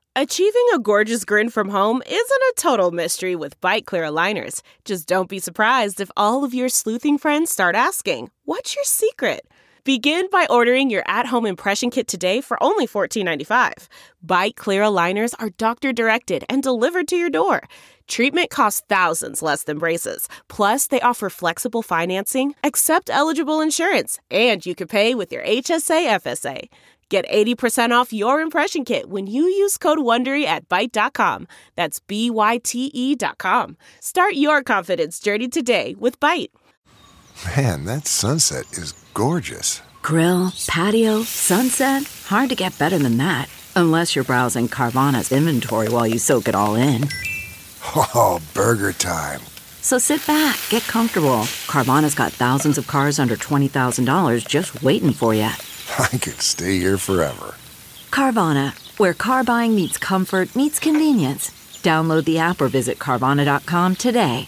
Achieving a gorgeous grin from home isn't a total mystery with Byte Clear aligners. Just don't be surprised if all of your sleuthing friends start asking, "What's your secret?" Begin by ordering your at-home impression kit today for only $14.95. Byte Clear aligners are doctor-directed and delivered to your door. Treatment costs thousands less than braces. Plus, they offer flexible financing, accept eligible insurance, and you can pay with your HSA FSA. Get 80% off your impression kit when you use code WONDERY at Byte.com. That's BYTE.com. Start your confidence journey today with Byte. Man, that sunset is gorgeous. Grill, patio, sunset. Hard to get better than that. Unless you're browsing Carvana's inventory while you soak it all in. Oh, burger time. So sit back, get comfortable. Carvana's got thousands of cars under $20,000 just waiting for you. I could stay here forever. Carvana, where car buying meets comfort, meets convenience. Download the app or visit Carvana.com today.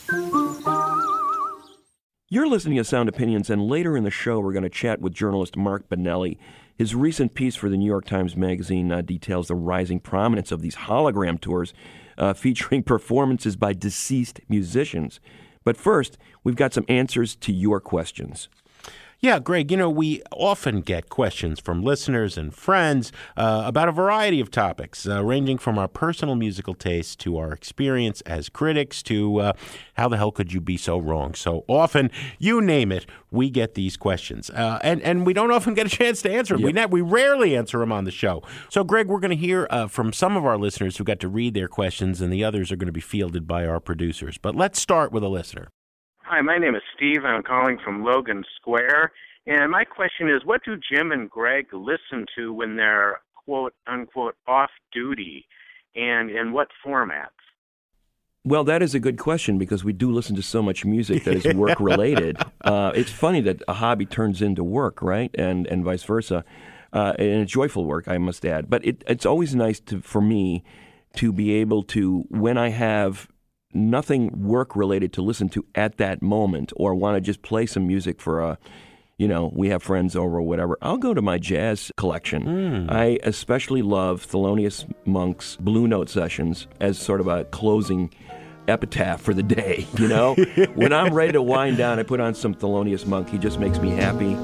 You're listening to Sound Opinions, and later in the show, we're going to chat with journalist Mark Bonelli. His recent piece for the New York Times Magazine details the rising prominence of these hologram tours featuring performances by deceased musicians. But first, we've got some answers to your questions. Yeah, Greg, we often get questions from listeners and friends about a variety of topics, ranging from our personal musical tastes to our experience as critics to how the hell could you be so wrong? So often, you name it, we get these questions. And we don't often get a chance to answer them. Yep. We rarely answer them on the show. So, Greg, we're going to hear from some of our listeners who got to read their questions, and the others are going to be fielded by our producers. But let's start with a listener. Hi, my name is Steve. I'm calling from Logan Square. And my question is, what do Jim and Greg listen to when they're, quote, unquote, off duty, and in what formats? Well, that is a good question because we do listen to so much music that is work-related. It's funny that a hobby turns into work, right, and vice versa, and a joyful work, I must add. But it's always nice for me to be able to, when I have nothing work-related to listen to at that moment or want to just play some music for we have friends over or whatever, I'll go to my jazz collection. I especially love Thelonious Monk's Blue Note sessions as sort of a closing epitaph for the day, When I'm ready to wind down, I put on some Thelonious Monk. He just makes me happy.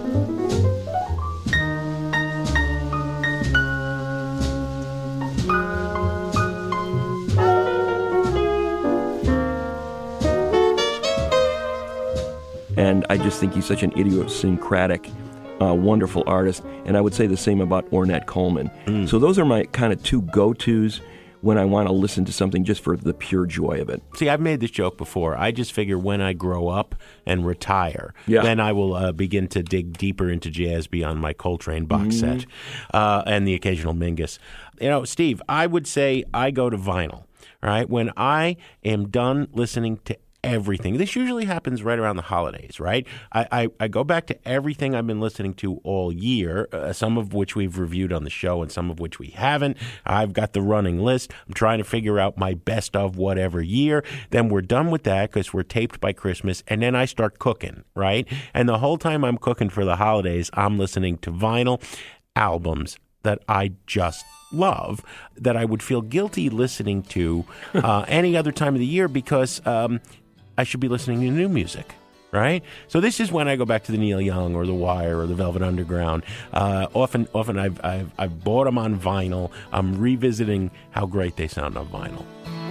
And I just think he's such an idiosyncratic, wonderful artist. And I would say the same about Ornette Coleman. So those are my kind of two go-tos when I want to listen to something just for the pure joy of it. See, I've made this joke before. I just figure when I grow up and retire, then I will begin to dig deeper into jazz beyond my Coltrane box set and the occasional Mingus. Steve, I would say I go to vinyl, right? When I am done listening to everything. This usually happens right around the holidays, right? I go back to everything I've been listening to all year, some of which we've reviewed on the show and some of which we haven't. I've got the running list. I'm trying to figure out my best of whatever year. Then we're done with that because we're taped by Christmas, and then I start cooking, right? And the whole time I'm cooking for the holidays, I'm listening to vinyl albums that I just love, that I would feel guilty listening to any other time of the year because I should be listening to new music, right? So this is when I go back to the Neil Young or the Wire or the Velvet Underground. Often I've bought them on vinyl. I'm revisiting how great they sound on vinyl.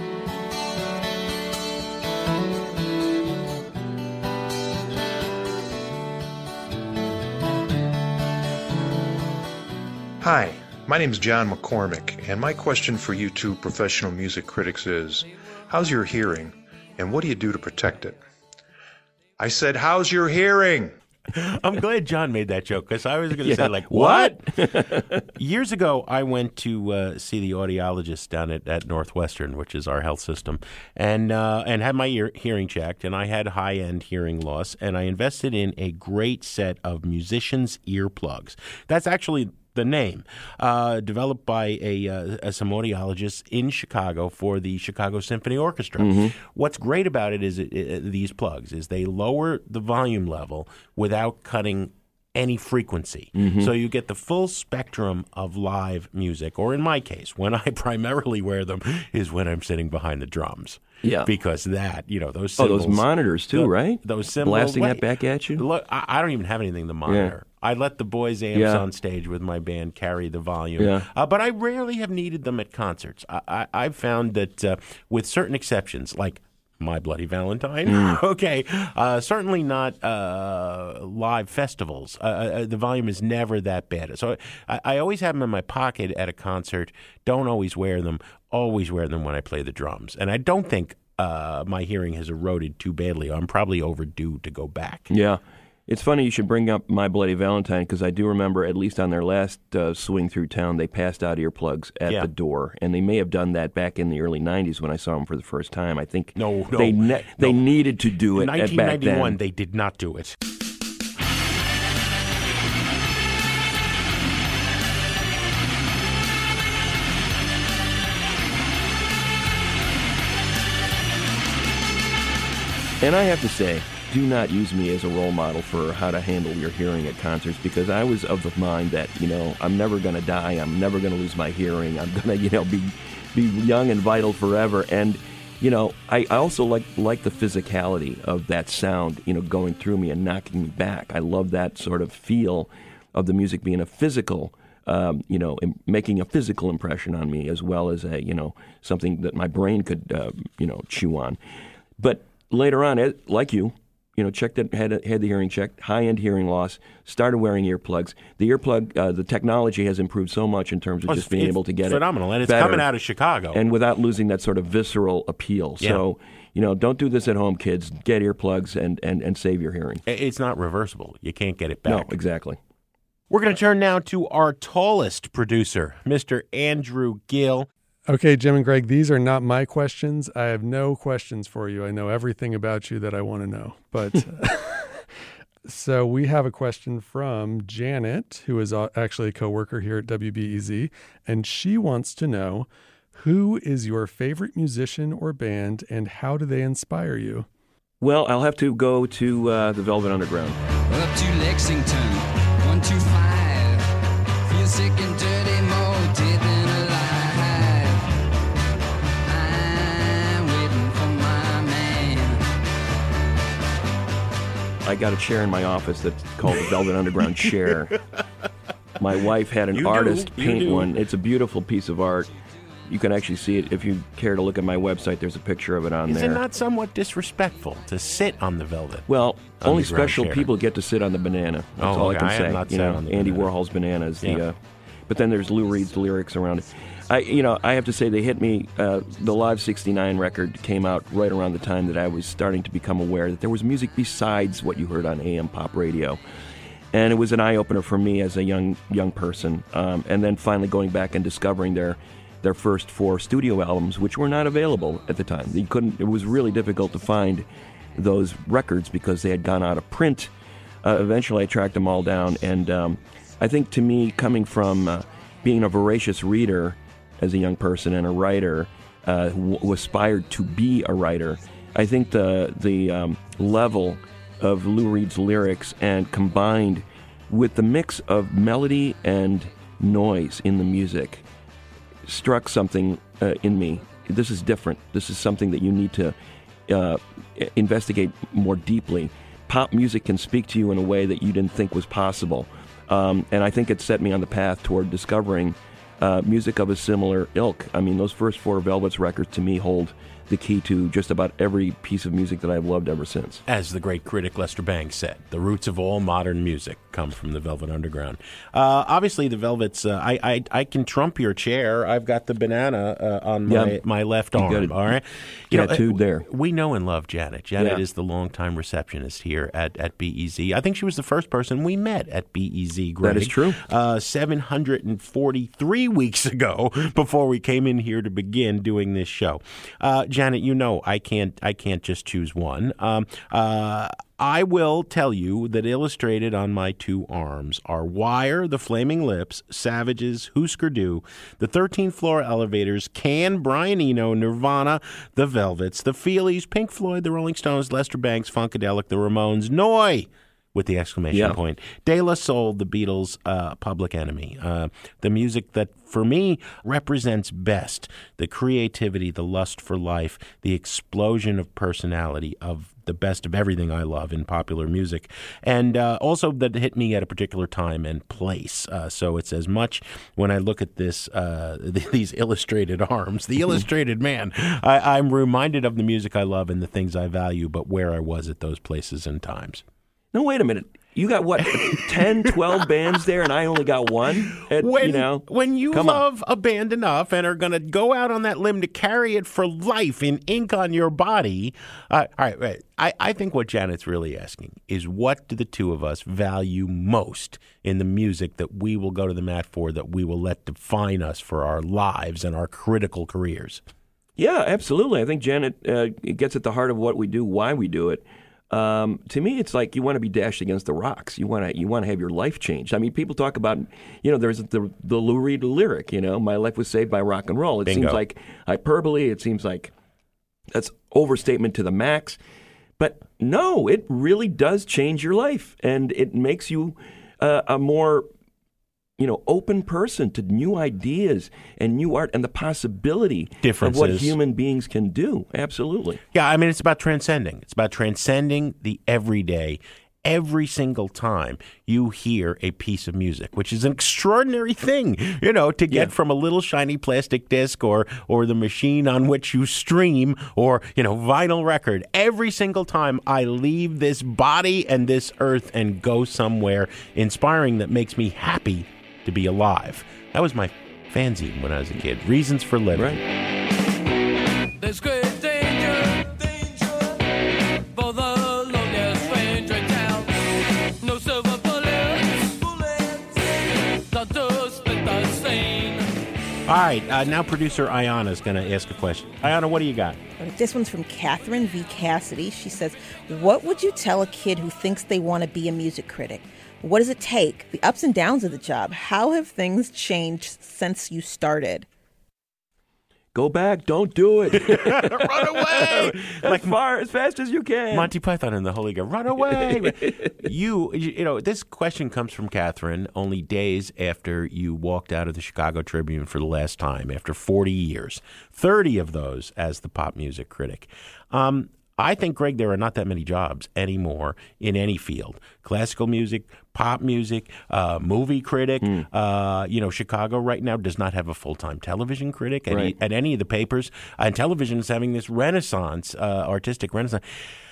Hi, my name is John McCormick, and my question for you two professional music critics is, how's your hearing, and what do you do to protect it? I said, how's your hearing? I'm glad John made that joke because I was going to say, what? Years ago, I went to see the audiologist down at Northwestern, which is our health system, and had my hearing checked, and I had high-end hearing loss, and I invested in a great set of musicians' earplugs. That's actually the name, developed by some audiologists in Chicago for the Chicago Symphony Orchestra. What's great about it is these plugs is they lower the volume level without cutting any frequency. Mm-hmm. So you get the full spectrum of live music, or in my case, when I primarily wear them is when I'm sitting behind the drums. Yeah. Because that, those cymbals. Those monitors too, right? Those cymbals. Blasting that back at you? Look, I don't even have anything to monitor. Yeah. I let the boys' amps on stage with my band carry the volume. Yeah. But I rarely have needed them at concerts. I've found that with certain exceptions, like My Bloody Valentine, certainly not live festivals. The volume is never that bad. So I always have them in my pocket at a concert, don't always wear them, always wear them when I play the drums. And I don't think my hearing has eroded too badly. I'm probably overdue to go back. Yeah. It's funny you should bring up My Bloody Valentine, because I do remember, at least on their last swing through town, they passed out earplugs at the door. And they may have done that back in the early 90s when I saw them for the first time. I think they needed to do it in back then. 1991, they did not do it. And I have to say, do not use me as a role model for how to handle your hearing at concerts, because I was of the mind that, I'm never going to die. I'm never going to lose my hearing. I'm going to, be young and vital forever. And, I also like the physicality of that sound, going through me and knocking me back. I love that sort of feel of the music being a physical, making a physical impression on me, as well as something that my brain could, chew on. But later on, like you, checked it, had the hearing checked, high-end hearing loss, started wearing earplugs. The earplug, the technology has improved so much in terms of just being able to get phenomenal. And it's better, coming out of Chicago. and without losing that sort of visceral appeal. Yeah. So, don't do this at home, kids. Get earplugs and save your hearing. It's not reversible. You can't get it back. No, exactly. We're going to turn now to our tallest producer, Mr. Andrew Gill. Okay, Jim and Greg, these are not my questions. I have no questions for you. I know everything about you that I want to know. But so we have a question from Janet, who is actually a coworker here at WBEZ, and she wants to know, who is your favorite musician or band, and how do they inspire you? Well, I'll have to go to the Velvet Underground. Up to Lexington, 125. Feel sick and dirty, more dead than alive. I'm waiting for my man. I got a chair in my office that's called the Velvet Underground chair. My wife had an artist paint one. It's a beautiful piece of art. You can actually see it. If you care to look at my website, there's a picture of it on there. Is it not somewhat disrespectful to sit on the velvet? Well, only Underground special chair. people get to sit on the banana. That's all I can I say. have not sat on the Andy banana. Warhol's banana is Yeah. the. But then there's Lou Reed's lyrics around it. I have to say they hit me. The Live 69 record came out right around the time that I was starting to become aware that there was music besides what you heard on AM pop radio. And it was an eye-opener for me as a young person. And then finally going back and discovering their first 4 studio albums, which were not available at the time. It was really difficult to find those records because they had gone out of print. Eventually I tracked them all down, and I think to me, coming from being a voracious reader as a young person and a writer who aspired to be a writer, I think the level of Lou Reed's lyrics, and combined with the mix of melody and noise in the music, struck something in me. This is different. This is something that you need to investigate more deeply. Pop music can speak to you in a way that you didn't think was possible. And I think it set me on the path toward discovering music of a similar ilk. I mean, those first 4 Velvets records to me hold the key to just about every piece of music that I've loved ever since. As the great critic Lester Bangs said, the roots of all modern music come from the Velvet Underground. Obviously, the Velvets, I can trump your chair. I've got the banana on my left arm, all right? Tattooed there. We know and love Janet. Janet is the longtime receptionist here at BEZ. I think she was the first person we met at BEZ, Greg. That is true. 743 weeks ago, before we came in here to begin doing this show. Janet, I can't just choose one. I will tell you that illustrated on my 2 arms are Wire, The Flaming Lips, Savages, Husker Du, the 13th Floor Elevators, Can, Brian Eno, Nirvana, The Velvets, The Feelies, Pink Floyd, The Rolling Stones, Lester Bangs, Funkadelic, The Ramones, Noi, with the exclamation point. De La Soul, the Beatles' Public Enemy. The music that, for me, represents best the creativity, the lust for life, the explosion of personality of the best of everything I love in popular music, and also that hit me at a particular time and place. So it's as much when I look at this, these illustrated arms, the illustrated man, I'm reminded of the music I love and the things I value, but where I was at those places and times. No, wait a minute. You got, what, 10, 12 bands there, and I only got one? When you love a band enough and are going to go out on that limb to carry it for life in ink on your body, all right. I think what Janet's really asking is, what do the two of us value most in the music that we will go to the mat for, that we will let define us for our lives and our critical careers? Yeah, absolutely. I think Janet gets at the heart of what we do, why we do it. To me, it's like you want to be dashed against the rocks. You want to have your life changed. I mean, people talk about, there's the Lou Reed lyric, my life was saved by rock and roll. It Bingo. Seems like hyperbole. It seems like that's overstatement to the max. But no, it really does change your life, and it makes you a more open person to new ideas and new art and the possibility of what human beings can do. Absolutely. Yeah, I mean, it's about transcending. It's about transcending the everyday. Every single time you hear a piece of music, which is an extraordinary thing, to get from a little shiny plastic disc or the machine on which you stream or, vinyl record. Every single time I leave this body and this earth and go somewhere inspiring that makes me happy to be alive. That was my fanzine when I was a kid. Reasons for Living. Right. There's great danger for the loneliest stranger in town. No silver bullets, not to split the scene. All right, now producer Ayana is going to ask a question. Ayana, what do you got? This one's from Catherine V. Cassidy. She says, what would you tell a kid who thinks they want to be a music critic? What does it take? The ups and downs of the job. How have things changed since you started? Go back. Don't do it. Run away. As fast as you can. Monty Python and the Holy Grail. Run away. This question comes from Catherine only days after you walked out of the Chicago Tribune for the last time, after 40 years, 30 of those as the pop music critic. I think, Greg, there are not that many jobs anymore in any field. Classical music, pop music, movie critic. Chicago right now does not have a full-time television critic at any of the papers. And television is having this renaissance, artistic renaissance.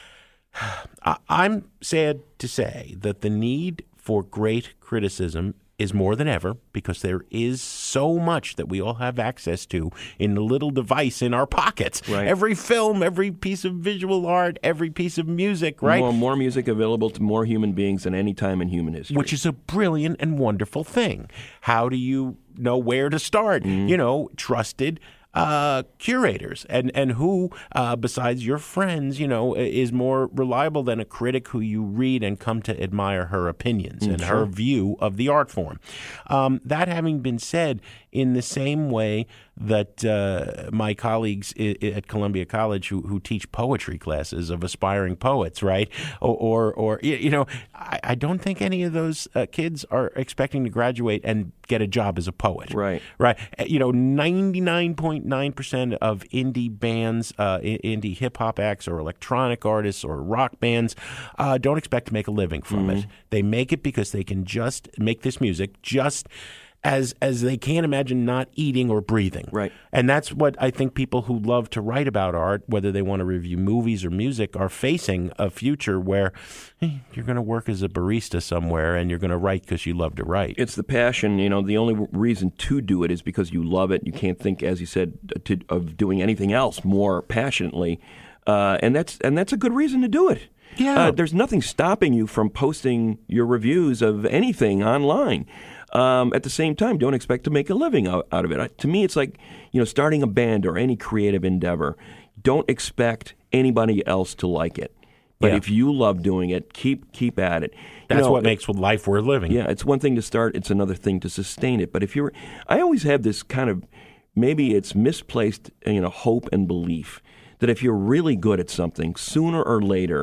I'm sad to say that the need for great criticism is more than ever, because there is so much that we all have access to in the little device in our pockets. Right. Every film, every piece of visual art, every piece of music, right? More music available to more human beings than any time in human history. Which is a brilliant and wonderful thing. How do you know where to start? Trusted curators and who besides your friends is more reliable than a critic who you read and come to admire her opinions and her view of the art form. That having been said, in the same way that my colleagues at Columbia College who teach poetry classes of aspiring poets, right? Or I don't think any of those kids are expecting to graduate and get a job as a poet. Right. 99.9% of indie bands, indie hip-hop acts or electronic artists or rock bands don't expect to make a living from it. They make it because they can just make this music just as they can't imagine not eating or breathing. Right. And that's what I think people who love to write about art, whether they want to review movies or music, are facing a future where you're going to work as a barista somewhere and you're going to write because you love to write. It's the passion. The only reason to do it is because you love it. You can't think, as you said, of doing anything else more passionately. And that's a good reason to do it. Yeah. There's nothing stopping you from posting your reviews of anything online. At the same time, don't expect to make a living out of it. To me, it's like, starting a band or any creative endeavor. Don't expect anybody else to like it. But if you love doing it, keep at it. That's what makes life worth living. Yeah, it's one thing to start. It's another thing to sustain it. But I always have this kind of, maybe it's misplaced, hope and belief that if you're really good at something, sooner or later,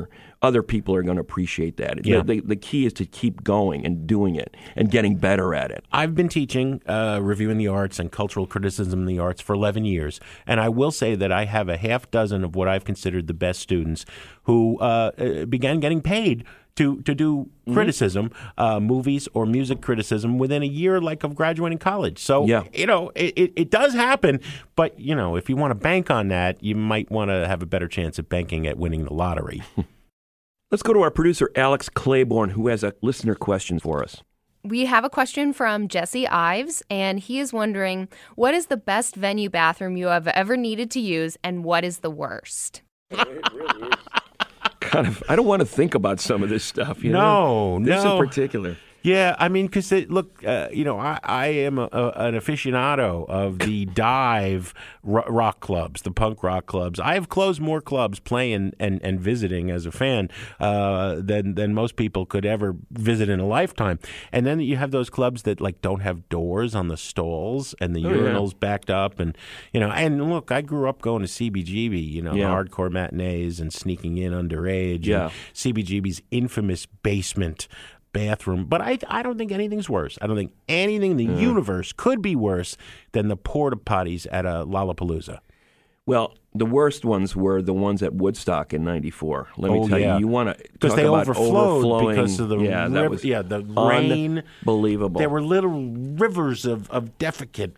other people are going to appreciate that. Yeah. The key is to keep going and doing it and getting better at it. I've been teaching reviewing the arts and cultural criticism in the arts for 11 years, and I will say that I have a half dozen of what I've considered the best students who began getting paid to do criticism, movies or music criticism within a year of graduating college. So, it does happen. But, if you want to bank on that, you might want to have a better chance at banking at winning the lottery. Let's go to our producer, Alex Claiborne, who has a listener question for us. We have a question from Jesse Ives, and he is wondering, what is the best venue bathroom you have ever needed to use, and what is the worst? It really is. I don't want to think about some of this stuff. This in particular. Yeah, I mean, because look, I am an aficionado of the dive rock clubs, the punk rock clubs. I have closed more clubs playing and visiting as a fan than most people could ever visit in a lifetime. And then you have those clubs that don't have doors on the stalls and the urinals backed up, and and look, I grew up going to CBGB, hardcore matinees and sneaking in underage. Yeah, and CBGB's infamous basement bathroom, but I don't think anything's worse. I don't think anything in the universe could be worse than the porta potties at a Lollapalooza. Well, the worst ones were the ones at Woodstock in '94. Let me tell you, you want to because they overflowing because of the the rain. Unbelievable. There were little rivers of defecate.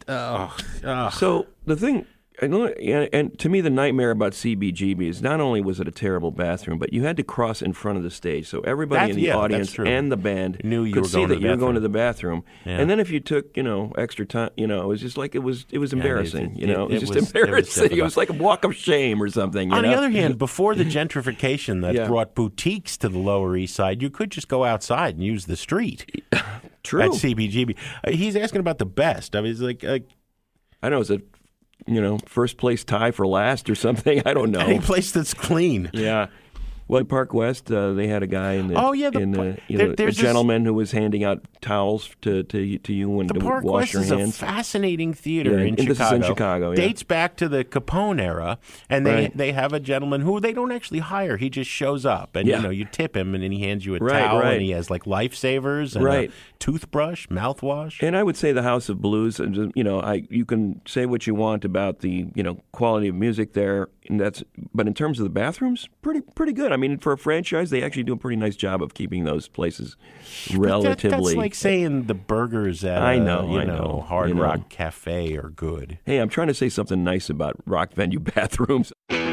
So the thing. And to me, the nightmare about CBGB is not only was it a terrible bathroom, but you had to cross in front of the stage, so everybody in the audience and the band could see that you were going to the bathroom. Yeah. And then if you took, extra time, it was just it was embarrassing. It was just embarrassing. It was like a walk of shame or something. On the other hand, before the gentrification that brought boutiques to the Lower East Side, you could just go outside and use the street. True. At CBGB, he's asking about the best. I mean, it's like I don't know. Is it? First place tie for last or something. I don't know. Any place that's clean. Yeah. Well, Park West, they had a guy in the a gentleman who was handing out towels to you when to wash your hands. The Park West is a fascinating theater in Chicago. This is in Chicago. Dates back to the Capone era, and they have a gentleman who they don't actually hire. He just shows up, and you tip him, and then he hands you a towel, and he has lifesavers and a toothbrush, mouthwash. And I would say the House of Blues. You can say what you want about the quality of music there, but in terms of the bathrooms, pretty good. I mean, for a franchise, they actually do a pretty nice job of keeping those places relatively. That's like saying the burgers at Hard Rock Cafe are good. Hey, I'm trying to say something nice about rock venue bathrooms.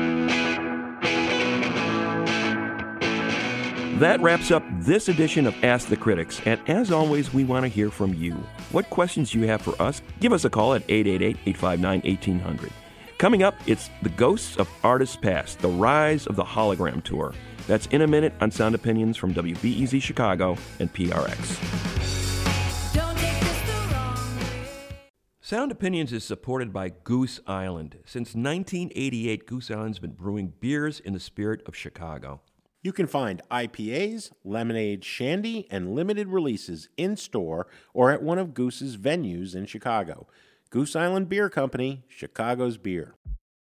That wraps up this edition of Ask the Critics. And as always, we want to hear from you. What questions you have for us, give us a call at 888-859-1800. Coming up, it's The Ghosts of Artists Past, the rise of the hologram tour. That's in a minute on Sound Opinions from WBEZ Chicago and PRX. Sound Opinions is supported by Goose Island. Since 1988, Goose Island's been brewing beers in the spirit of Chicago. You can find IPAs, lemonade, shandy, and limited releases in-store or at one of Goose's venues in Chicago. Goose Island Beer Company, Chicago's beer.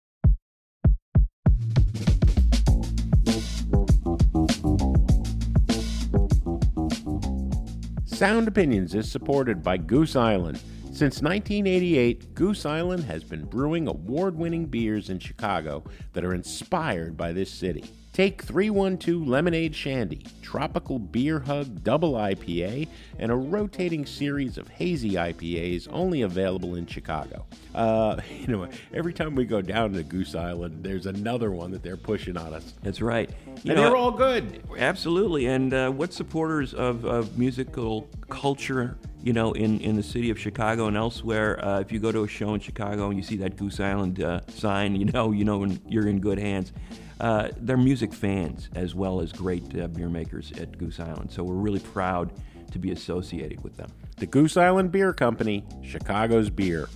Sound Opinions is supported by Goose Island. Since 1988, Goose Island has been brewing award-winning beers in Chicago that are inspired by this city. Take 312 Lemonade Shandy, Tropical Beer Hug Double IPA, and a rotating series of hazy IPAs only available in Chicago. Every time we go down to Goose Island, there's another one that they're pushing on us. That's right. They're all good. Absolutely. And what supporters of musical culture, in the city of Chicago and elsewhere, if you go to a show in Chicago and you see that Goose Island sign, you're in good hands. They're music fans as well as great beer makers at Goose Island. So we're really proud to be associated with them. The Goose Island Beer Company, Chicago's beer.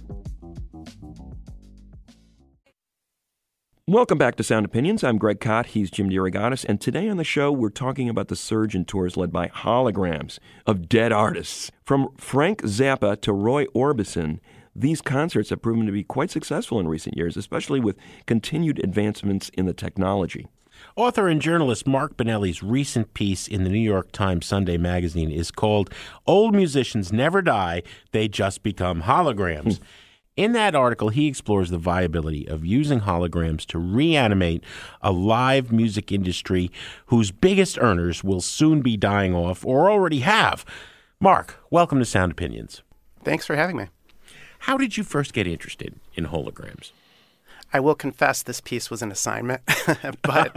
Welcome back to Sound Opinions. I'm Greg Kot. He's Jim DeRogatis. And today on the show, we're talking about the surge in tours led by holograms of dead artists. From Frank Zappa to Roy Orbison, these concerts have proven to be quite successful in recent years, especially with continued advancements in the technology. Author and journalist Mark Bonelli's recent piece in the New York Times Sunday magazine is called "Old Musicians Never Die, They Just Become Holograms." In that article, he explores the viability of using holograms to reanimate a live music industry whose biggest earners will soon be dying off or already have. Mark, welcome to Sound Opinions. Thanks for having me. How did you first get interested in holograms? I will confess this piece was an assignment, but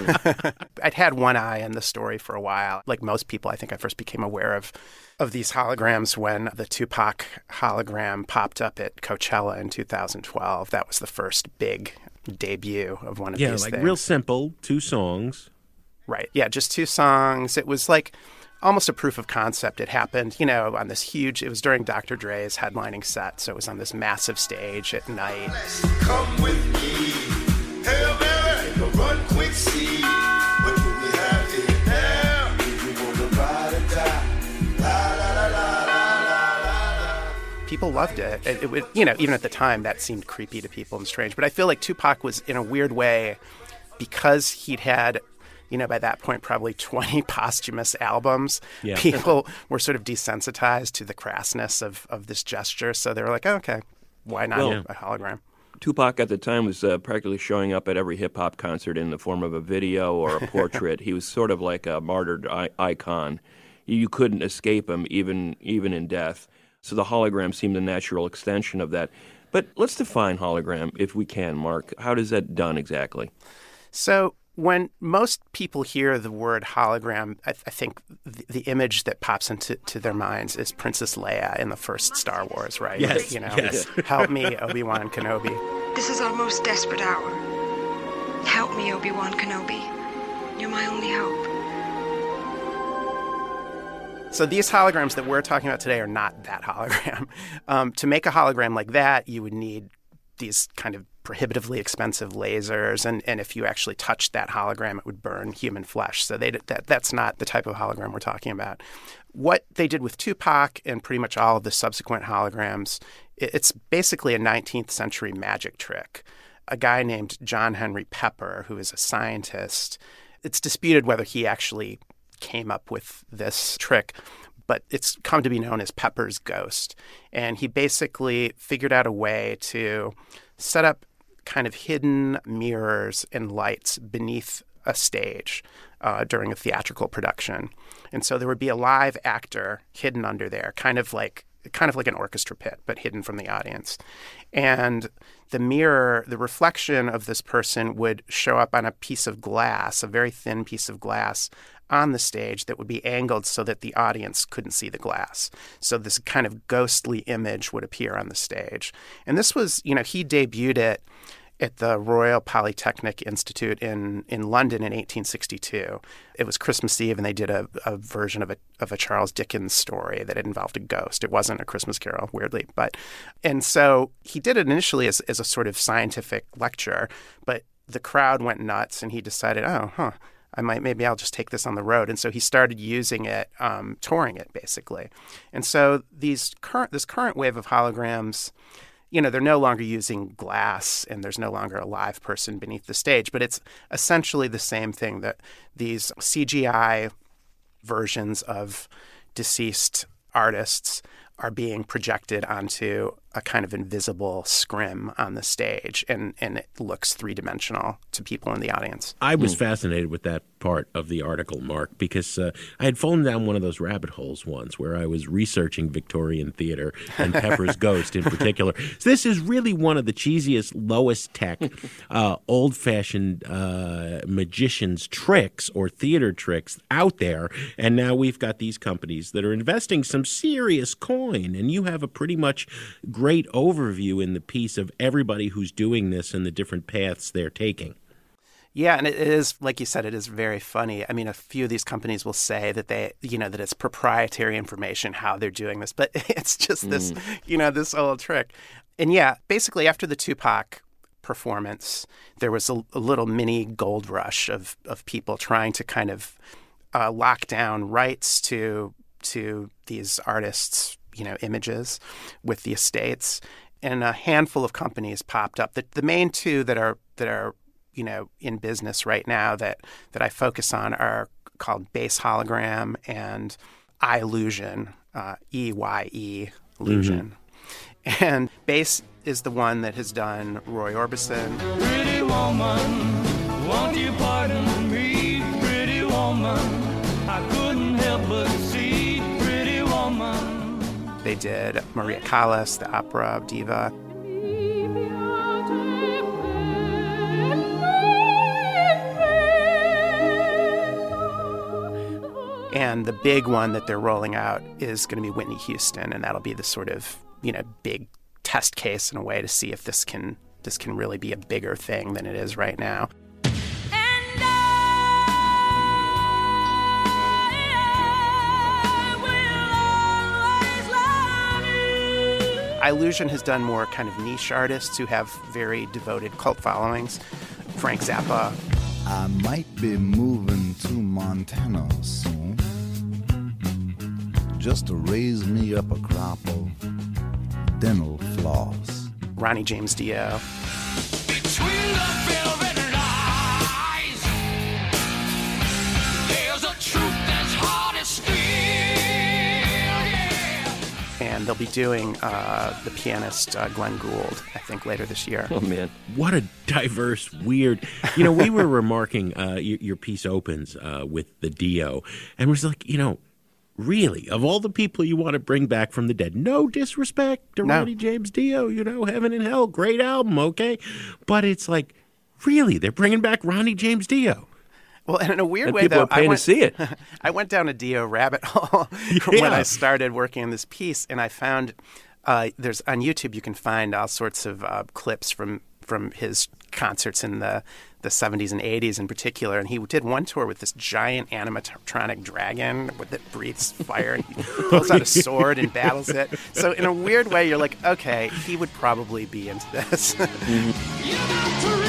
I'd had one eye on the story for a while. Like most people, I think I first became aware of these holograms when the Tupac hologram popped up at Coachella in 2012. That was the first big debut of one of these things. Yeah, like real simple, 2 songs. Right. Yeah, just 2 songs. It was like almost a proof of concept. It happened, on this huge, it was during Dr. Dre's headlining set, so it was on this massive stage at night. Come with me, Hail Mary, the run quick see, what do we have here now? If you want to ride or die, la la la la la la la. People loved it. It would, even at the time, that seemed creepy to people and strange. But I feel like Tupac was, in a weird way, because he'd had by that point, probably 20 posthumous albums. Yeah. People were sort of desensitized to the crassness of this gesture. So they were like, oh, okay, why not a hologram? Tupac at the time was practically showing up at every hip-hop concert in the form of a video or a portrait. He was sort of like a martyred icon. You couldn't escape him, even in death. So the hologram seemed a natural extension of that. But let's define hologram, if we can, Mark. How does that done exactly? So when most people hear the word hologram, I think the image that pops into their minds is Princess Leia in the first Star Wars, right? Yes, yes. Help me, Obi-Wan Kenobi. This is our most desperate hour. Help me, Obi-Wan Kenobi. You're my only hope. So these holograms that we're talking about today are not that hologram. To make a hologram like that, you would need these kind of prohibitively expensive lasers, and if you actually touched that hologram, it would burn human flesh. So that's not the type of hologram we're talking about. What they did with Tupac and pretty much all of the subsequent holograms, it's basically a 19th century magic trick. A guy named John Henry Pepper, who is a scientist, it's disputed whether he actually came up with this trick, but it's come to be known as Pepper's Ghost. And he basically figured out a way to set up kind of hidden mirrors and lights beneath a stage during a theatrical production. And so there would be a live actor hidden under there, kind of like an orchestra pit, but hidden from the audience. And the mirror, the reflection of this person would show up on a piece of glass, a very thin piece of glass on the stage that would be angled so that the audience couldn't see the glass. So this kind of ghostly image would appear on the stage. And this was, he debuted it at the Royal Polytechnic Institute in London in 1862. It was Christmas Eve, and they did a version of a Charles Dickens story that involved a ghost. It wasn't A Christmas Carol, weirdly. And so he did it initially as a sort of scientific lecture, but the crowd went nuts, and he decided, maybe I'll just take this on the road. And so he started using it, touring it, basically. And so this current wave of holograms, they're no longer using glass, and there's no longer a live person beneath the stage, but it's essentially the same thing, that these CGI versions of deceased artists are being projected onto a kind of invisible scrim on the stage, and it looks three-dimensional to people in the audience. I was fascinated with that part of the article, Mark, because I had fallen down one of those rabbit holes once where I was researching Victorian theater and Pepper's Ghost in particular. So this is really one of the cheesiest, lowest tech, old-fashioned magician's tricks or theater tricks out there, and now we've got these companies that are investing some serious coin, and you have a pretty much great overview in the piece of everybody who's doing this and the different paths they're taking. Yeah, and it is, like you said, it is very funny. I mean, a few of these companies will say that that it's proprietary information how they're doing this, but it's just this, this old trick. And yeah, basically after the Tupac performance, there was a little mini gold rush of people trying to kind of lock down rights to these artists' images with the estates, and a handful of companies popped up. The main two that are in business right now that I focus on are called Bass Hologram and iLusion, EYE Illusion. Mm-hmm. And Bass is the one that has done Roy Orbison. Pretty woman, won't you pardon me? Pretty woman, I couldn't help but see. Pretty woman. They did Maria Callas, the opera diva. And the big one that they're rolling out is going to be Whitney Houston, and that'll be the sort of, big test case in a way to see if this can really be a bigger thing than it is right now. iLusion has done more kind of niche artists who have very devoted cult followings. Frank Zappa. I might be moving to Montana soon, just to raise me up a crop of dental floss. Ronnie James Dio. Between the velvet lies, there's a truth that's hard as steel. And they'll be doing the pianist Glenn Gould, I think, later this year. Oh, man. What a diverse, weird... we were remarking, your piece opens with the Dio, and was like, really, of all the people you want to bring back from the dead, no disrespect to Ronnie James Dio, Heaven and Hell, great album, okay? But it's like, really, they're bringing back Ronnie James Dio. Well, and in a weird way, people though, are paying to see it. I went down a Dio rabbit hole when I started working on this piece, and I found there's on YouTube you can find all sorts of clips from his concerts in the 70s and 80s in particular. And he did one tour with this giant animatronic dragon that breathes fire, and he pulls out a sword and battles it. So in a weird way, you're like, okay, he would probably be into this. Mm-hmm.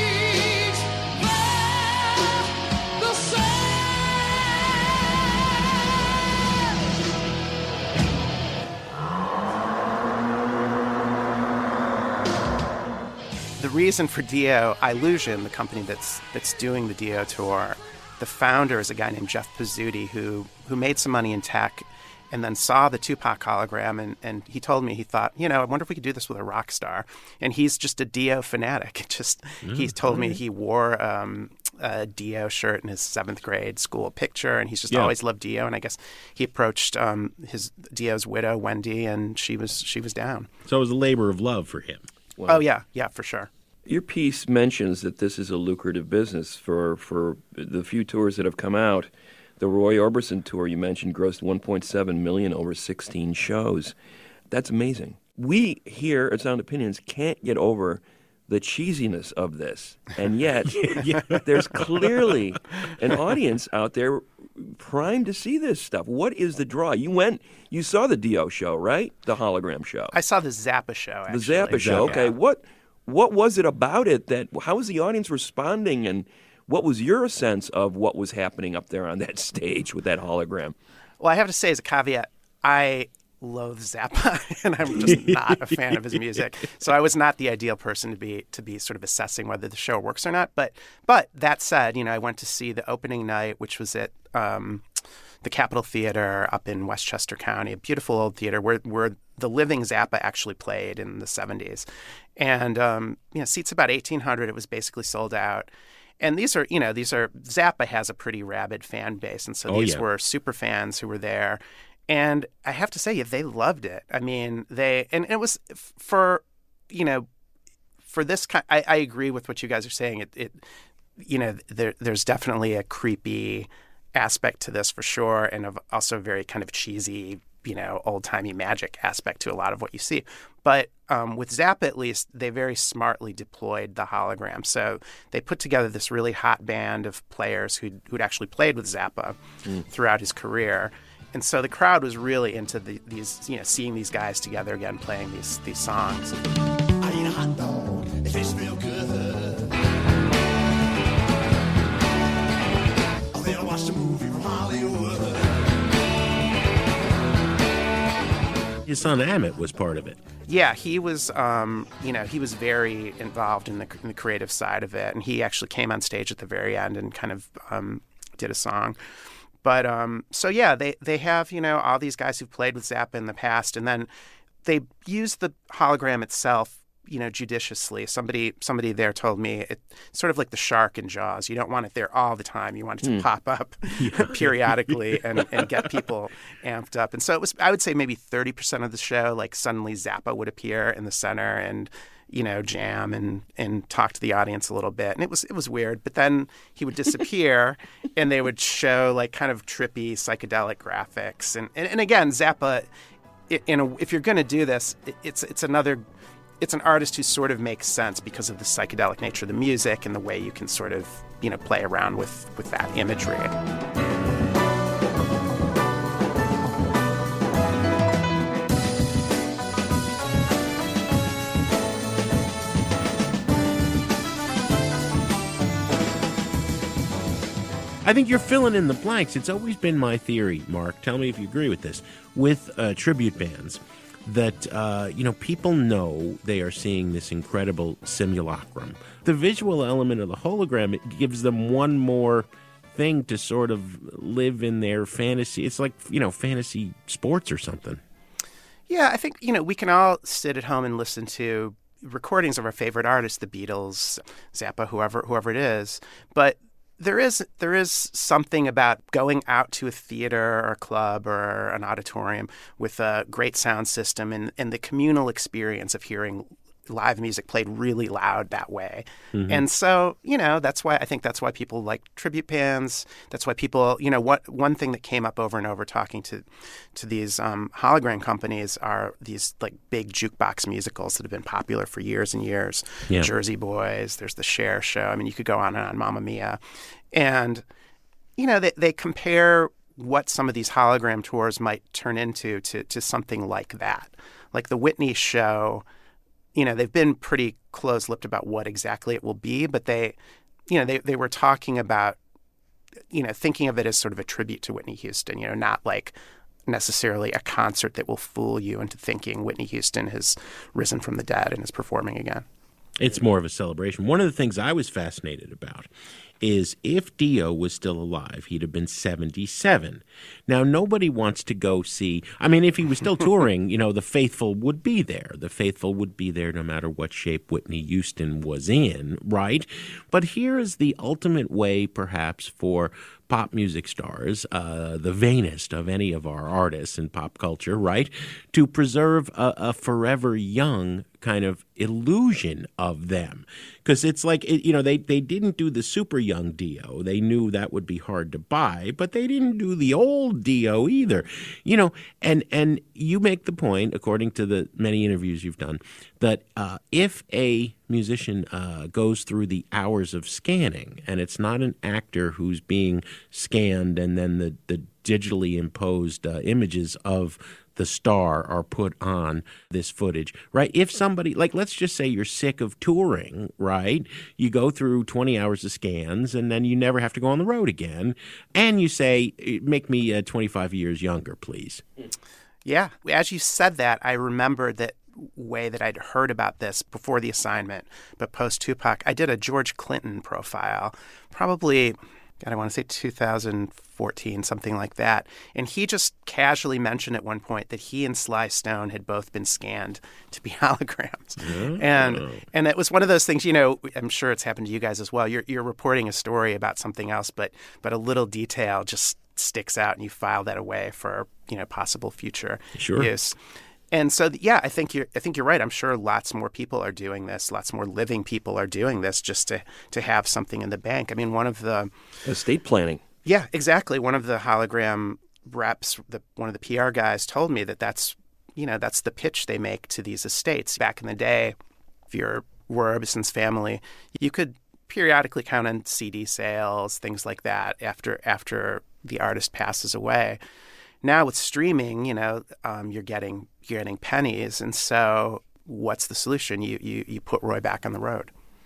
The reason for Dio, iLusion, the company that's doing the Dio tour, the founder is a guy named Jeff Pizzuti who made some money in tech and then saw the Tupac hologram, and he told me, he thought, I wonder if we could do this with a rock star. And he's just a Dio fanatic. He told me he wore a Dio shirt in his 7th grade school picture, and he's just always loved Dio. And I guess he approached Dio's widow, Wendy, and she was down. So it was a labor of love for him. Wow. Oh, yeah, for sure. Your piece mentions that this is a lucrative business for the few tours that have come out. The Roy Orbison tour you mentioned grossed $1.7 million over 16 shows. That's amazing. We here at Sound Opinions can't get over the cheesiness of this, and yet there's clearly an audience out there primed to see this stuff. What is the draw? You saw the Dio show, right? The hologram show. I saw the Zappa show, actually. The Zappa show, okay. What was it about it how was the audience responding, and what was your sense of what was happening up there on that stage with that hologram? Well, I have to say as a caveat, I loathe Zappa, and I'm just not a fan of his music. So I was not the ideal person to be sort of assessing whether the show works or not. But that said, I went to see the opening night, which was at the Capitol Theater up in Westchester County, a beautiful old theater where the living Zappa actually played in the 70s. And seats about 1,800. It was basically sold out. And these are Zappa has a pretty rabid fan base, and so these were super fans who were there. And I have to say, they loved it. I mean, and it was for this kind. I agree with what you guys are saying. There's definitely a creepy aspect to this for sure, and also a very kind of cheesy, old-timey magic aspect to a lot of what you see. But with Zappa, at least, they very smartly deployed the hologram. So they put together this really hot band of players who'd actually played with Zappa throughout his career. And so the crowd was really into these, seeing these guys together again, playing these songs. I eat a hot dog. It tastes real good. Oh, then I watched a movie from Hollywood. His son Amit was part of it. Yeah, he was, he was very involved in the creative side of it, and he actually came on stage at the very end and kind of did a song. But they have, all these guys who've played with Zappa in the past, and then they use the hologram itself, judiciously. Somebody there told me it's sort of like the shark in Jaws. You don't want it there all the time. You want it to pop up periodically and get people amped up. And so it was, I would say maybe 30% of the show, like suddenly Zappa would appear in the center and, jam and talk to the audience a little bit. And it was weird. But then he would disappear and they would show like kind of trippy psychedelic graphics. And again, Zappa, if you're going to do this, it's an artist who sort of makes sense because of the psychedelic nature of the music and the way you can sort of, play around with that imagery. I think you're filling in the blanks. It's always been my theory, Mark. Tell me if you agree with this. With tribute bands, that, people know they are seeing this incredible simulacrum. The visual element of the hologram, it gives them one more thing to sort of live in their fantasy. It's like, fantasy sports or something. Yeah, I think, we can all sit at home and listen to recordings of our favorite artists, the Beatles, Zappa, whoever it is. But there is something about going out to a theater or a club or an auditorium with a great sound system and the communal experience of hearing live music played really loud that way. Mm-hmm. And so, that's why people like tribute bands. That's why people, one thing that came up over and over talking to these hologram companies are these like big jukebox musicals that have been popular for years and years. Yeah. Jersey Boys, there's the Cher show. I mean, you could go on and on, Mamma Mia. And, they compare what some of these hologram tours might turn into to something like that. Like the Whitney show, they've been pretty close-lipped about what exactly it will be, but they were talking about, thinking of it as sort of a tribute to Whitney Houston, not like necessarily a concert that will fool you into thinking Whitney Houston has risen from the dead and is performing again. It's more of a celebration. One of the things I was fascinated about is if Dio was still alive, he'd have been 77. Now, nobody wants to go see – I mean, if he was still touring, the faithful would be there. The faithful would be there no matter what shape Whitney Houston was in, right? But here is the ultimate way perhaps for pop music stars, the vainest of any of our artists in pop culture, right, to preserve a forever young kind of illusion of them. Because it's like, they didn't do the super young Dio. They knew that would be hard to buy, but they didn't do the old Dio either. And you make the point, according to the many interviews you've done, that if a musician goes through the hours of scanning, and it's not an actor who's being scanned and then the digitally imposed images of the star are put on this footage, right? If somebody, like, let's just say you're sick of touring, right? You go through 20 hours of scans and then you never have to go on the road again. And you say, make me 25 years younger, please. Yeah. As you said that, I remembered that way that I'd heard about this before the assignment, but post-Tupac, I did a George Clinton profile, probably, I want to say 2014, something like that. And he just casually mentioned at one point that he and Sly Stone had both been scanned to be holograms. Oh. And it was one of those things, I'm sure it's happened to you guys as well. You're reporting a story about something else, but a little detail just sticks out and you file that away for, possible future use. And so, I think you're right. I'm sure lots more people are doing this. Lots more living people are doing this just to have something in the bank. I mean, one of the estate planning. Yeah, exactly. One of the hologram reps, one of the PR guys, told me that's the pitch they make to these estates. Back in the day, if you're Roy Orbison's family, you could periodically count on CD sales, things like that, after the artist passes away. Now with streaming, you're getting pennies, and so what's the solution? You put Roy back on the road.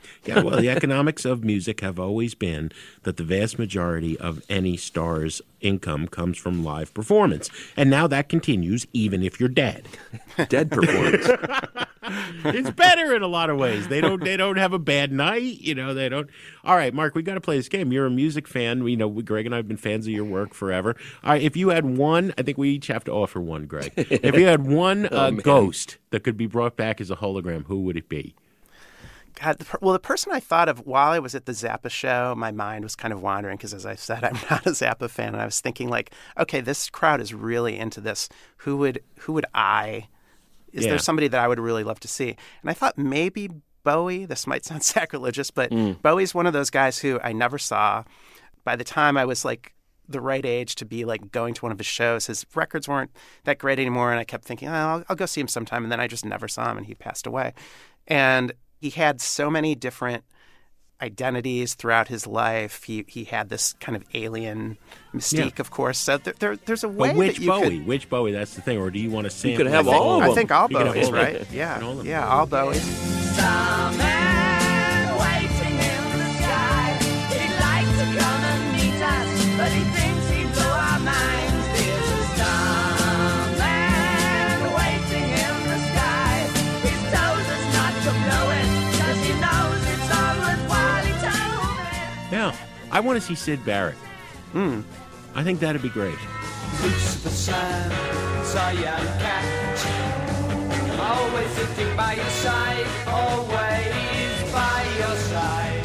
Yeah, well, the economics of music have always been that the vast majority of any star's income comes from live performance. And now that continues even if you're dead. Dead performance. It's better in a lot of ways. They don't have a bad night, they don't. All right, Mark, we got to play this game. You're a music fan. Greg and I have been fans of your work forever. All right, if you had one, I think we each have to offer one, Greg. If you had one ghost that could be brought back as a hologram, who would it be? God, the person I thought of while I was at the Zappa show, my mind was kind of wandering because, as I said, I'm not a Zappa fan, and I was thinking okay, this crowd is really into this. Who would I? Is there somebody that I would really love to see? And I thought maybe Bowie. This might sound sacrilegious, but Bowie's one of those guys who I never saw. By the time I was the right age to be going to one of his shows, his records weren't that great anymore, and I kept thinking, I'll go see him sometime, and then I just never saw him, and he passed away. And he had so many different identities throughout his life. He had this kind of alien mystique, of course. So there's a way. But which that you Bowie? could... Which Bowie? That's the thing. Or do you want to sample? You could have all of them. I think all Bowies, right? Yeah, all Bowies. Some man waiting in the sky. He'd like to come and meet us, but he thinks he'd blow our minds. There's a star man waiting in the sky. He's told us not to blow it, 'cause he knows it's all worthwhile. He told me. Yeah, I want to see Syd Barrett. I think that'd be great. Reach the sun, saw you catch. Always sitting by your side, always by your side.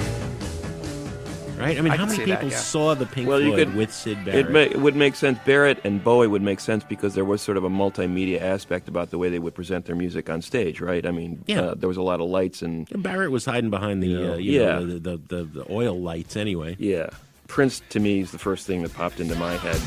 Right? I mean, how many people saw the Pink Floyd with Syd Barrett? It would make sense. Barrett and Bowie would make sense because there was sort of a multimedia aspect about the way they would present their music on stage, right? I mean, there was a lot of lights and Barrett was hiding behind the oil lights anyway. Yeah. Prince, to me, is the first thing that popped into my head.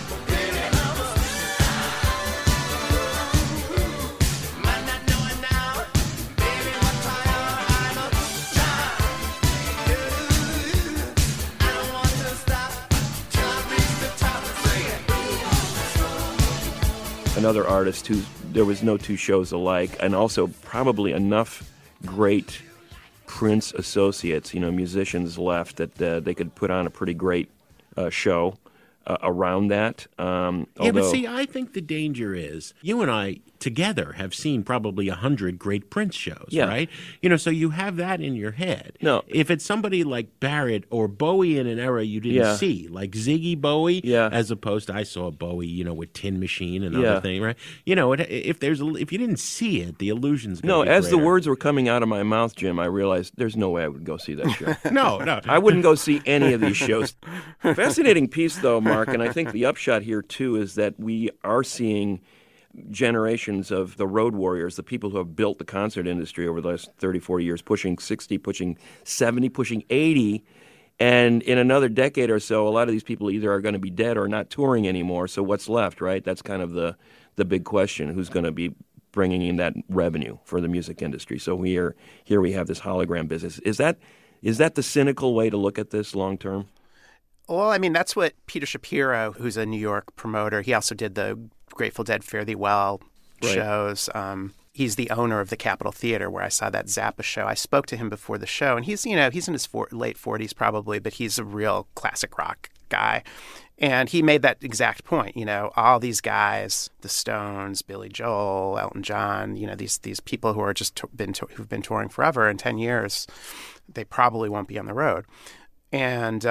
Another artist who there was no two shows alike, and also probably enough great Prince associates, musicians left that they could put on a pretty great show around that. But see, I think the danger is you and I together have seen probably 100 great Prince shows, right? So you have that in your head. No. If it's somebody like Barrett or Bowie in an era you didn't see, like Ziggy Bowie, as opposed to I saw Bowie, with Tin Machine and other thing, right? If you didn't see it, the illusion's going to be as greater. the words were coming out of my mouth, Jim, I realized there's no way I would go see that show. No. I wouldn't go see any of these shows. Fascinating piece, though, Mark, and I think the upshot here, too, is that we are seeing generations of the road warriors, the people who have built the concert industry over the last 30, 40 years, pushing 60, pushing 70, pushing 80. And in another decade or so, a lot of these people either are going to be dead or not touring anymore. So what's left, right? That's kind of the big question. Who's going to be bringing in that revenue for the music industry? So here we have this hologram business. Is that the cynical way to look at this long term? Well, I mean, that's what Peter Shapiro, who's a New York promoter, he also did the Grateful Dead Fare Thee Well shows. He's the owner of the Capitol Theater where I saw that Zappa show. I spoke to him before the show, and he's in his late 40s probably, but he's a real classic rock guy. And he made that exact point, all these guys, the Stones, Billy Joel, Elton John, these people who are just who've been touring forever in 10 years, they probably won't be on the road. And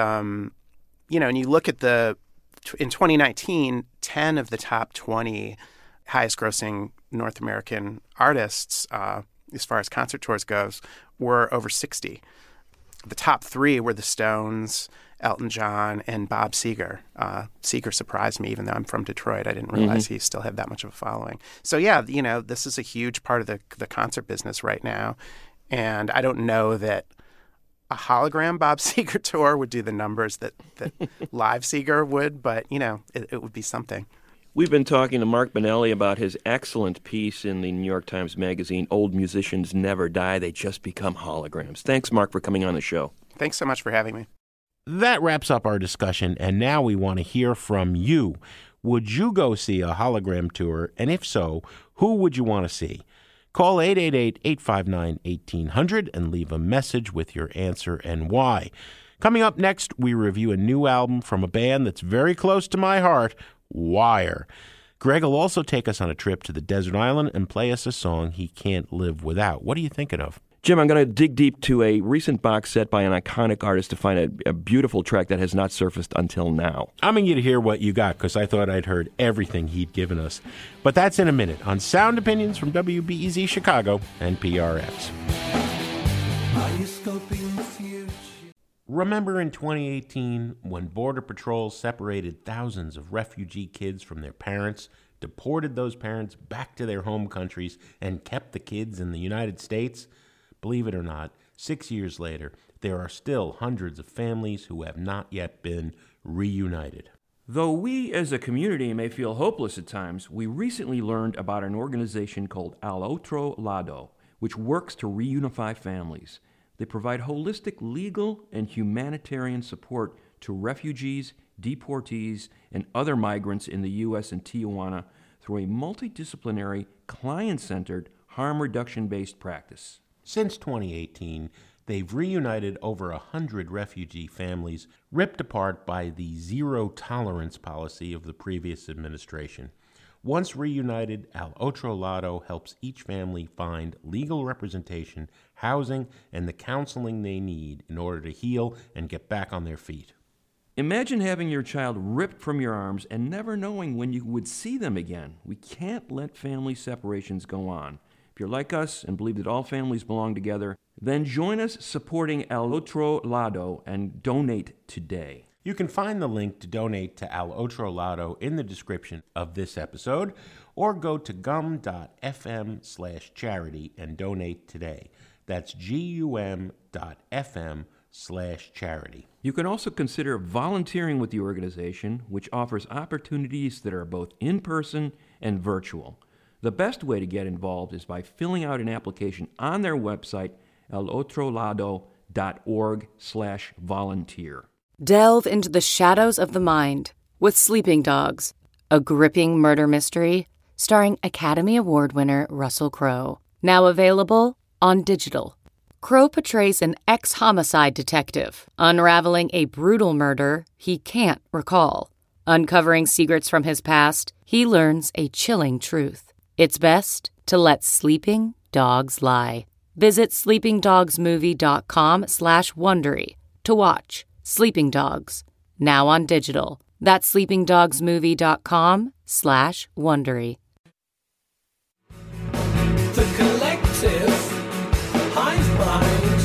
and you look at in 2019, 10 of the top 20 highest grossing North American artists, as far as concert tours goes, were over 60. The top 3 were the Stones, Elton John, and Bob Seger. Seger surprised me, even though I'm from Detroit. I didn't realize he still had that much of a following. So this is a huge part of the concert business right now. And I don't know that a hologram Bob Seger tour would do the numbers that live Seger would, but, it would be something. We've been talking to Mark Bonelli about his excellent piece in the New York Times Magazine, Old Musicians Never Die, They Just Become Holograms. Thanks, Mark, for coming on the show. Thanks so much for having me. That wraps up our discussion, and now we want to hear from you. Would you go see a hologram tour? And if so, who would you want to see? Call 888-859-1800 and leave a message with your answer and why. Coming up next, we review a new album from a band that's very close to my heart, Wire. Greg will also take us on a trip to the desert island and play us a song he can't live without. What are you thinking of? Jim, I'm going to dig deep to a recent box set by an iconic artist to find a beautiful track that has not surfaced until now. I'm going to hear what you got because I thought I'd heard everything he'd given us. But that's in a minute on Sound Opinions from WBEZ Chicago and PRX. Are you scoping the future? Remember in 2018 when Border Patrol separated thousands of refugee kids from their parents, deported those parents back to their home countries, and kept the kids in the United States? Believe it or not, 6 years later, there are still hundreds of families who have not yet been reunited. Though we as a community may feel hopeless at times, we recently learned about an organization called Al Otro Lado, which works to reunify families. They provide holistic legal and humanitarian support to refugees, deportees, and other migrants in the U.S. and Tijuana through a multidisciplinary, client-centered, harm reduction-based practice. Since 2018, they've reunited over 100 refugee families ripped apart by the zero-tolerance policy of the previous administration. Once reunited, Al Otro Lado helps each family find legal representation, housing, and the counseling they need in order to heal and get back on their feet. Imagine having your child ripped from your arms and never knowing when you would see them again. We can't let family separations go on. If you're like us and believe that all families belong together, then join us supporting Al Otro Lado and donate today. You can find the link to donate to Al Otro Lado in the description of this episode, or go to gum.fm/charity and donate today. That's gum.fm/charity. You can also consider volunteering with the organization, which offers opportunities that are both in-person and virtual. The best way to get involved is by filling out an application on their website, alotrolado.org/volunteer. Delve into the shadows of the mind with Sleeping Dogs, a gripping murder mystery starring Academy Award winner Russell Crowe. Now available on digital. Crowe portrays an ex-homicide detective unraveling a brutal murder he can't recall. Uncovering secrets from his past, he learns a chilling truth. It's best to let sleeping dogs lie. Visit sleepingdogsmovie.com/Wondery to watch Sleeping Dogs, now on digital. That's sleepingdogsmovie.com/Wondery. The collective hive mind,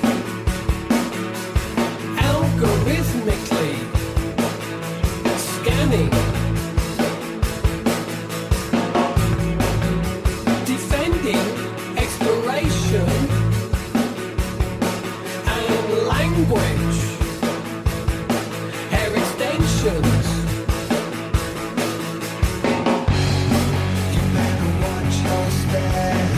algorithmically scanning, defending exploration and language, hair extensions. You better watch your step.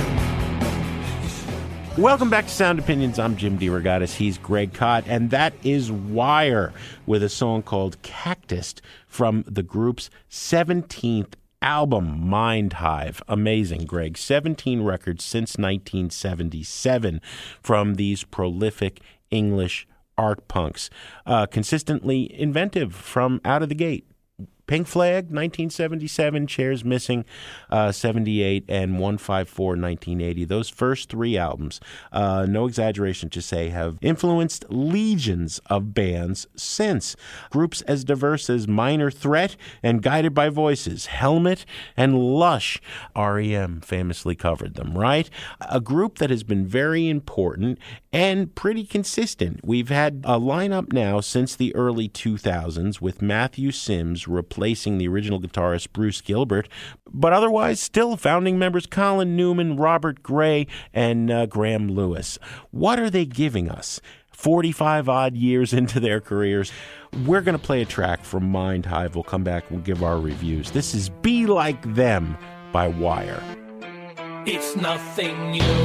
Welcome back to Sound Opinions. I'm Jim DeRogatis. He's Greg Kot, and that is Wire with a song called Cactus from the group's 17th album, Mind Hive. Amazing, Greg. 17 records since 1977 from these prolific English art punks. Consistently inventive from out of the gate. Pink Flag, 1977, Chairs Missing, 78, and 154, 1980. Those first three albums, no exaggeration to say, have influenced legions of bands since. Groups as diverse as Minor Threat and Guided by Voices, Helmet, and Lush. R.E.M. famously covered them, right? A group that has been very important and pretty consistent. We've had a lineup now since the early 2000s with Matthew Sims replacing the original guitarist Bruce Gilbert, but otherwise still founding members Colin Newman, Robert Gray, and Graham Lewis. What are they giving us? 45-odd years into their careers. We're going to play a track from Mind Hive. We'll come back and we'll give our reviews. This is Be Like Them by Wire. It's nothing new.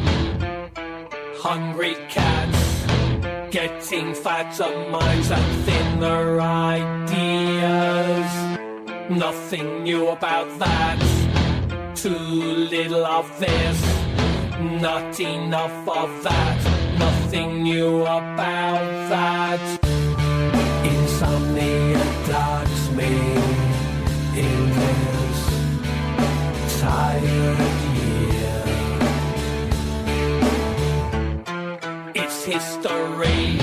Hungry cats getting fatter minds and thinner ideas. Nothing new about that. Too little of this. Not enough of that, nothing new about that. Insomnia dogs me in this tired year. It's history,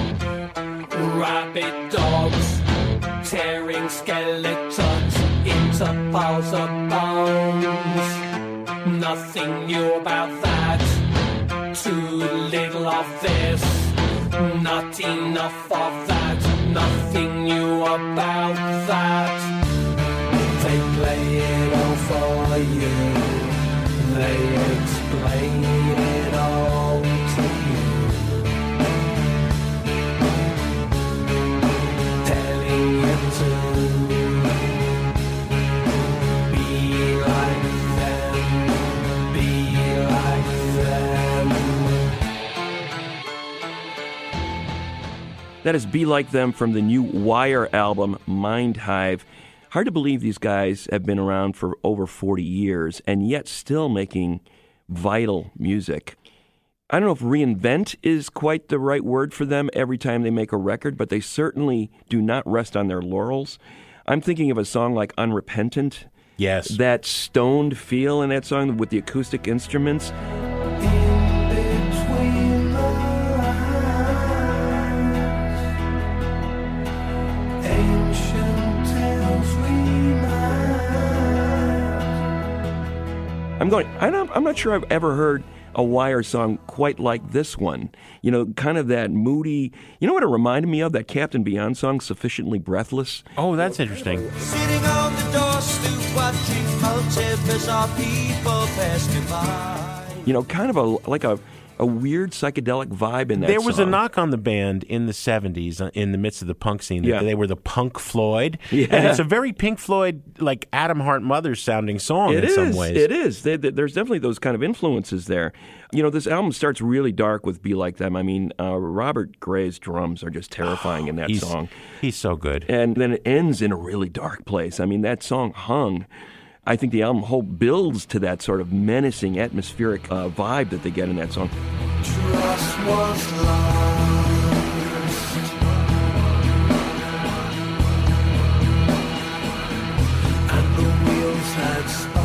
rabid dogs tearing skeletons into piles of bones. Nothing new about that, too little of this. Not enough of that, nothing new about that. They play it all for you, they explain it all to you, telling you to be like them, be like them. That is Be Like Them from the new Wire album, Mind Hive. Hard to believe these guys have been around for over 40 years and yet still making vital music. I don't know if reinvent is quite the right word for them every time they make a record, but they certainly do not rest on their laurels. I'm thinking of a song like Unrepentant. Yes. That stoned feel in that song with the acoustic instruments. I'm not sure I've ever heard a Wire song quite like this one. You know, kind of that moody. You know what it reminded me of? That Captain Beyond song, Sufficiently Breathless. Oh, that's interesting. Sitting on the doorstep watching multiverse of people passing by. You know, kind of a weird psychedelic vibe in that There was song. a knock on the band in the 70s in the midst of the punk scene. Yeah. They were the Punk Floyd. Yeah. And it's a very Pink Floyd, like Adam Hart Mothers sounding song in some ways. It is. There's definitely those kind of influences there. You know, this album starts really dark with Be Like Them. I mean, Robert Gray's drums are just terrifying in that song. He's so good. And then it ends in a really dark place. I mean, that song Hung. I think the album whole builds to that sort of menacing, atmospheric vibe that they get in that song. Trust was lost, and the wheels had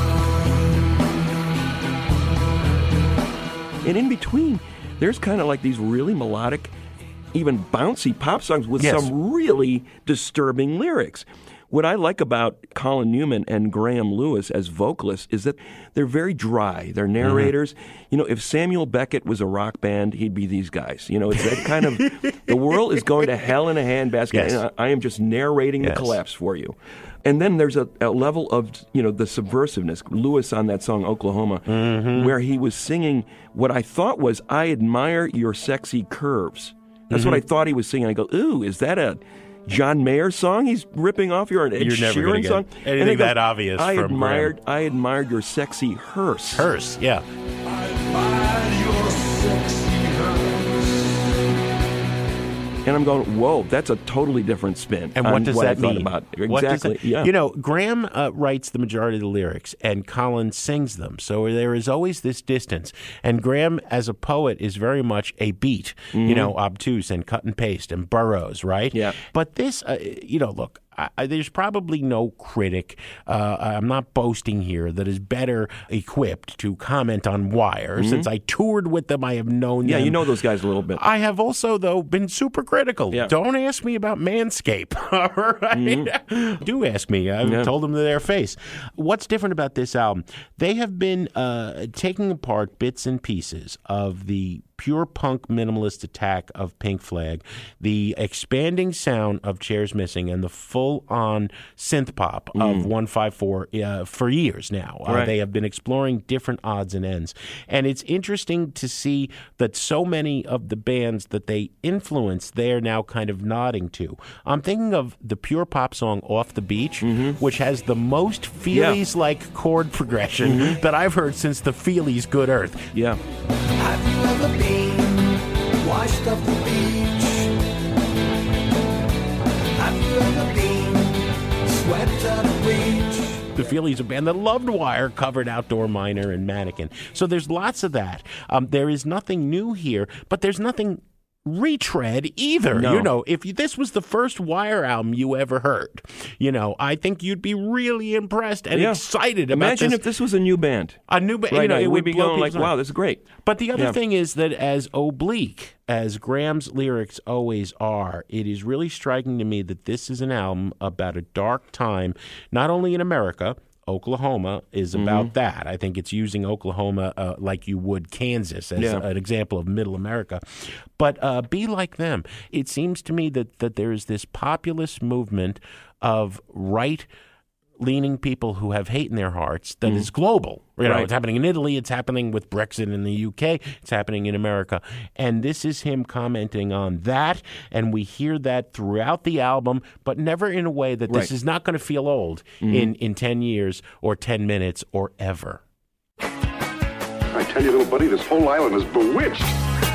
spun. And in between, there's kind of like these really melodic, even bouncy pop songs with some really disturbing lyrics. What I like about Colin Newman and Graham Lewis as vocalists is that they're very dry. They're narrators. Mm-hmm. You know, if Samuel Beckett was a rock band, he'd be these guys. You know, it's that kind of, the world is going to hell in a handbasket, and I am just narrating the collapse for you. And then there's a level of, you know, the subversiveness. Lewis on that song, Oklahoma, where he was singing what I thought was, I admire your sexy curves. That's what I thought he was singing. I go, ooh, is that a John Mayer song he's ripping off here, an Ed Sheeran song? Anything that obvious I from admired your sexy hearse. Hearse, yeah. I admired your sexy And I'm going, whoa, that's a totally different spin. And what does that mean? About. Exactly. Yeah. You know, Graham writes the majority of the lyrics, and Colin sings them. So there is always this distance. And Graham, as a poet, is very much a beat. Mm-hmm. You know, obtuse and cut and paste and burrows, right? Yeah. But this, you know, look. There's probably no critic, I'm not boasting here, that is better equipped to comment on Wire. Since I toured with them, I have known them. Yeah, you know those guys a little bit. I have also, though, been super critical. Yeah. Don't ask me about Manscaped, all right? Do ask me. I've told them to their face. What's different about this album? They have been taking apart bits and pieces of the pure punk minimalist attack of Pink Flag, the expanding sound of Chairs Missing, and the full-on synth pop of 154 for years now. Right. They have been exploring different odds and ends. And it's interesting to see that so many of the bands that they influence, they're now kind of nodding to. I'm thinking of the pure pop song Off the Beach, which has the most Feelies-like chord progression that I've heard since the Feelies' Good Earth. Yeah. Have you ever been washed off the beach? Have you ever been swept out of reach? the Feelies, a band that loved Wire, covered Outdoor Miner and Mannequin. So there's lots of that. There is nothing new here, but there's nothing retread either. No. If this was the first Wire album you ever heard, I think you'd be really impressed and excited about Imagine this. if this was a new band. A new band, right, it we'd would be blow going like, people's wow, minds. this is great. But the other thing is that as oblique as Graham's lyrics always are, it is really striking to me that this is an album about a dark time, not only in America. Oklahoma is about that. I think it's using Oklahoma like you would Kansas as an example of middle America. But be like them. It seems to me that there is this populist movement of right-leaning people who have hate in their hearts that is global. It's happening in Italy. It's happening with Brexit in the UK. It's happening in America. And this is him commenting on that. And we hear that throughout the album, but never in a way that this is not going to feel old in 10 years or 10 minutes or ever. I tell you, little buddy, this whole island is bewitched.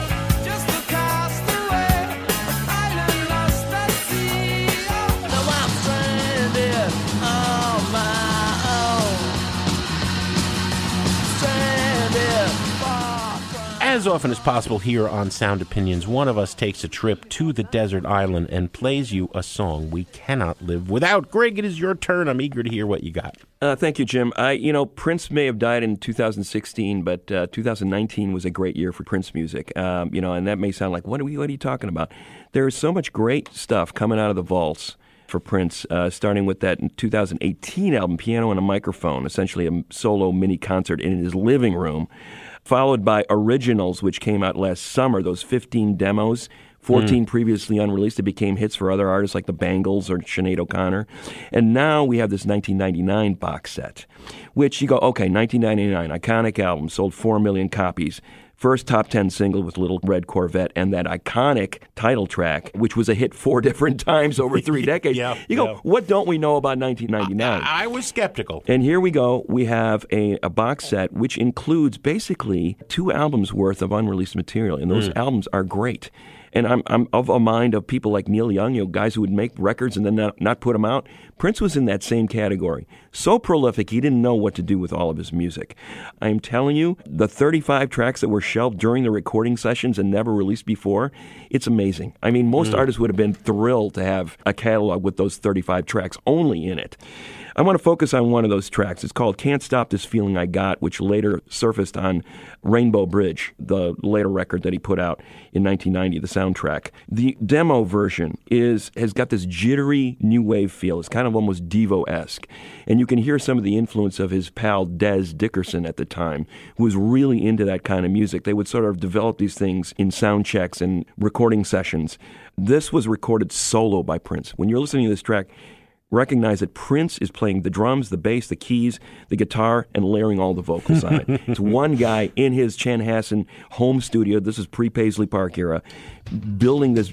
As often as possible here on Sound Opinions, one of us takes a trip to the desert island and plays you a song we cannot live without. Greg, it is your turn. I'm eager to hear what you got. Thank you, Jim. Prince may have died in 2016, but 2019 was a great year for Prince music. And that may sound like, what are you talking about? There is so much great stuff coming out of the vaults for Prince, starting with that 2018 album, Piano and a Microphone, essentially a solo mini concert in his living room, followed by Originals, which came out last summer, those 15 demos, 14 previously unreleased that became hits for other artists like the Bangles or Sinead O'Connor. And now we have this 1999 box set, which you go, okay, 1999, iconic album, sold 4 million copies. First top 10 single with Little Red Corvette and that iconic title track, which was a hit 4 different times over 3 decades. What don't we know about 1999? I was skeptical. And here we go. We have a box set which includes basically 2 albums worth of unreleased material. And those albums are great. And I'm of a mind of people like Neil Young, guys who would make records and then not put them out. Prince was in that same category. So prolific, he didn't know what to do with all of his music. I'm telling you, the 35 tracks that were shelved during the recording sessions and never released before, it's amazing. I mean, most artists would have been thrilled to have a catalog with those 35 tracks only in it. I want to focus on one of those tracks. It's called Can't Stop This Feeling I Got, which later surfaced on Rainbow Bridge, the later record that he put out in 1990, the soundtrack. The demo version has got this jittery new wave feel. It's kind of almost Devo-esque. And you can hear some of the influence of his pal Des Dickerson at the time, who was really into that kind of music. They would sort of develop these things in sound checks and recording sessions. This was recorded solo by Prince. When you're listening to this track, recognize that Prince is playing the drums, the bass, the keys, the guitar, and layering all the vocals on it. It's one guy in his Chanhassen home studio. This is pre-Paisley Park era, building this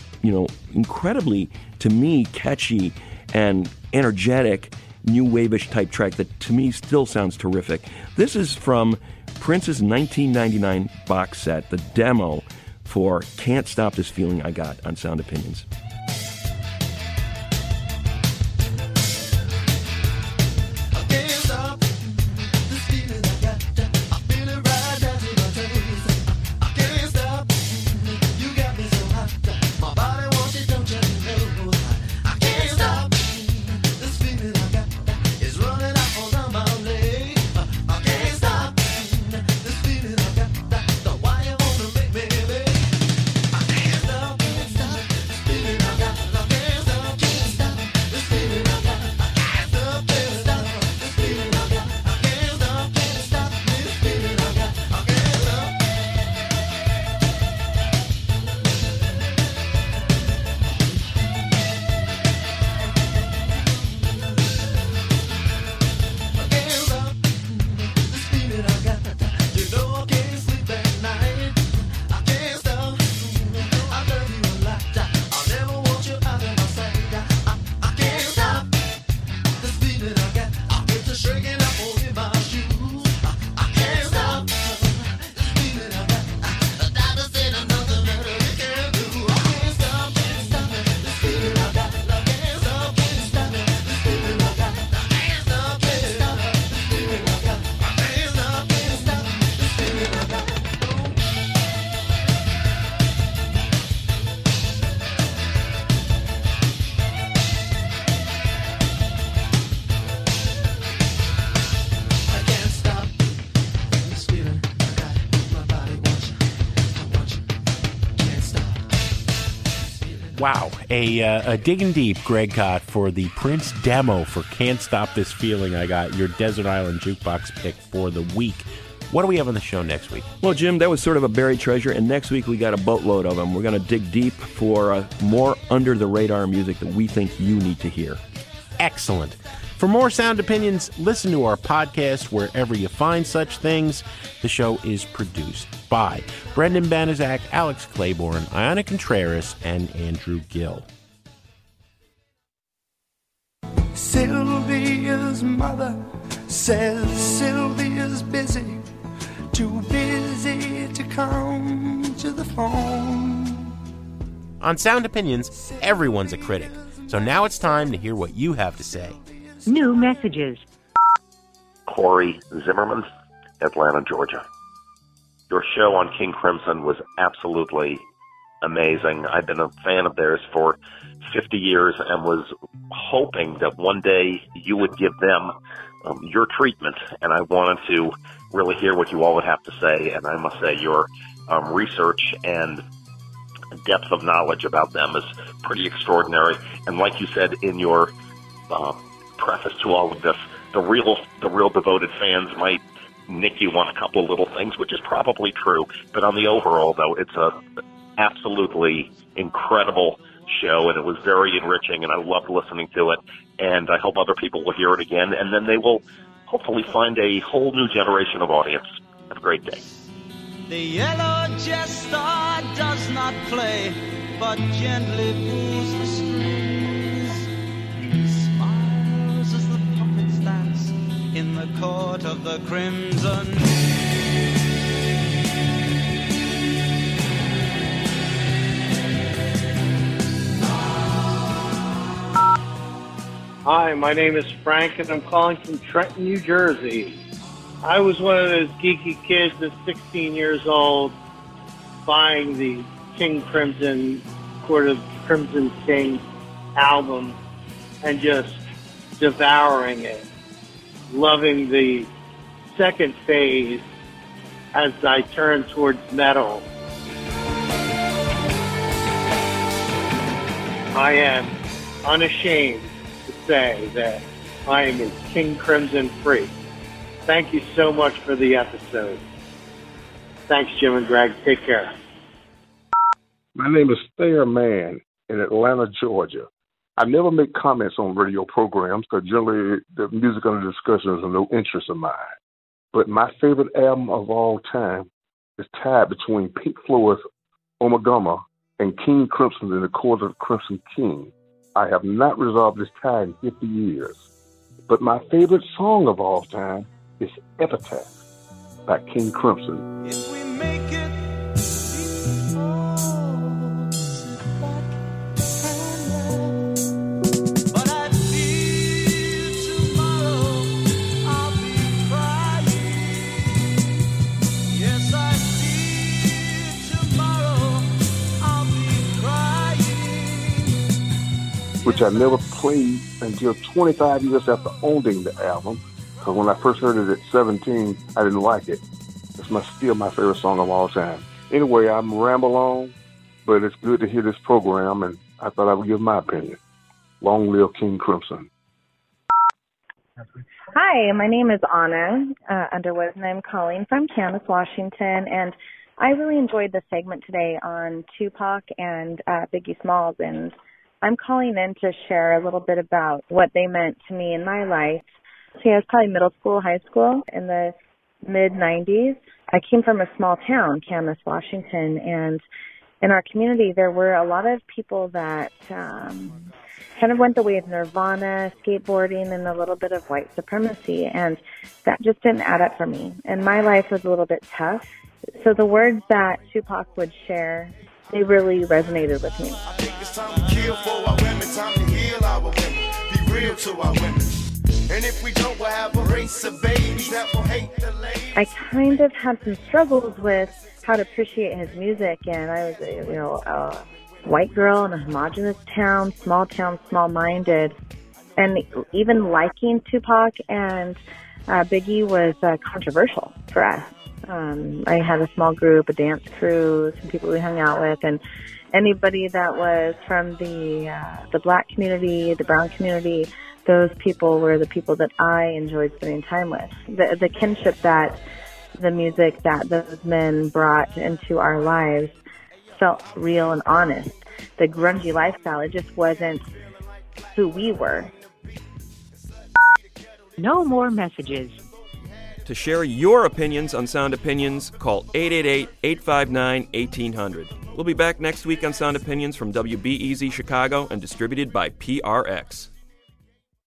incredibly, to me, catchy and energetic new wave-ish type track that to me still sounds terrific. This is from Prince's 1999 box set, the demo for Can't Stop This Feeling I Got on Sound Opinions. Wow, a digging deep, Greg Kot, for the Prince demo for Can't Stop This Feeling I Got, your Desert Island Jukebox pick for the week. What do we have on the show next week? Well, Jim, that was sort of a buried treasure, and next week we got a boatload of them. We're going to dig deep for more under-the-radar music that we think you need to hear. Excellent. For more sound opinions, listen to our podcast wherever you find such things. The show is produced by Brendan Banaszak, Alex Claiborne, Ayana Contreras, and Andrew Gill. Sylvia's mother says Sylvia's busy, too busy to come to the phone. On Sound Opinions, everyone's a critic. So now it's time to hear what you have to say. New messages. Corey Zimmerman, Atlanta, Georgia. Your show on King Crimson was absolutely amazing. I've been a fan of theirs for 50 years and was hoping that one day you would give them your treatment, and I wanted to really hear what you all would have to say, and I must say your research and depth of knowledge about them is pretty extraordinary. And like you said in your preface to all of this, the real devoted fans might nick you on a couple of little things, which is probably true, but on the overall, though, it's a absolutely incredible show, and it was very enriching, and I loved listening to it, and I hope other people will hear it again, and then they will hopefully find a whole new generation of audience. Have a great day. The yellow jester does not play, but gently pulls the strings. Smiles as the puppets dance in the court of the crimson. Hi, my name is Frank, and I'm calling from Trenton, New Jersey. I was one of those geeky kids at 16 years old buying the King Crimson, Court of Crimson King album and just devouring it, loving the second phase as I turned towards metal. I am unashamed to say that I am a King Crimson freak. Thank you so much for the episode. Thanks, Jim and Greg. Take care. My name is Thayer Mann in Atlanta, Georgia. I never make comments on radio programs because generally the music under discussion is of no interest of mine. But my favorite album of all time is tied between Pink Floyd's Ummagumma and King Crimson in the Court of the Crimson King. I have not resolved this tie in 50 years. But my favorite song of all time is Epitaph by King Crimson. If we make it but I feel tomorrow I'll be crying. Yes, I feel tomorrow I'll be crying. Which I never played until 25 years after owning the album. Because when I first heard it at 17, I didn't like it. It's still my favorite song of all time. Anyway, I'm ramble on, but it's good to hear this program, and I thought I would give my opinion. Long live King Crimson. Hi, my name is Anna Underwood, and I'm calling from Camas, Washington, and I really enjoyed the segment today on Tupac and Biggie Smalls, and I'm calling in to share a little bit about what they meant to me in my life. So yeah, I was probably middle school, high school in the mid-'90s. I came from a small town, Camas, Washington, and in our community there were a lot of people that kind of went the way of Nirvana, skateboarding, and a little bit of white supremacy, and that just didn't add up for me. And my life was a little bit tough. So the words that Tupac would share, they really resonated with me. I think it's time to kill for our women, time to heal our women, be real to our women. And if we don't, we'll have a race of babies that will hate the ladies. I kind of had some struggles with how to appreciate his music, and I was, a white girl in a homogenous town, small-minded, and even liking Tupac and Biggie was controversial for us. I had a small group, a dance crew, some people we hung out with, and anybody that was from the black community, the brown community, those people were the people that I enjoyed spending time with. The kinship that the music that those men brought into our lives felt real and honest. The grungy lifestyle, it just wasn't who we were. No more messages. To share your opinions on Sound Opinions, call 888-859-1800. We'll be back next week on Sound Opinions from WBEZ Chicago and distributed by PRX.